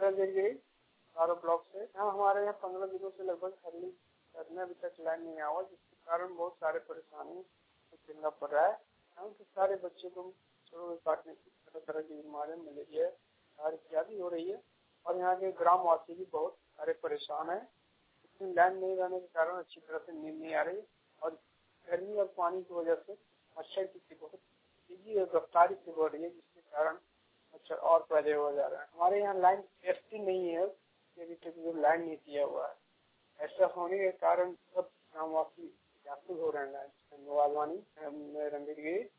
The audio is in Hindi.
गिरी चारों ब्लॉक से। यहाँ हमारे यहाँ 15 दिनों से लगभग हरली करने अभी तक लाइन नहीं आवा, जिसके कारण बहुत सारे परेशानी झेलना पड़ रहा है। यहाँ के सारे बच्चे को काटने की तरह तरह की बीमारियां, मलेरिया इत्यादि हो रही है और यहाँ के ग्रामवासी भी बहुत सारे परेशान है। इसमें लाइन नहीं रहने के कारण अच्छी तरह से नींद नहीं आ रही और गर्मी और पानी की वजह से मच्छर की बहुत तेजी और रफ्तारी से बढ़ रही है, जिसके कारण मच्छर और पैदा हो जा रहा है। हमारे यहाँ लाइन एसटी नहीं है, अभी तक जो लाइन नहीं दिया हुआ है। ऐसा होने के कारण सब ग्रामवासी व्याकुल हो रहे हैं। धन्यवाद वाणी, मैं रणवीर गिरी।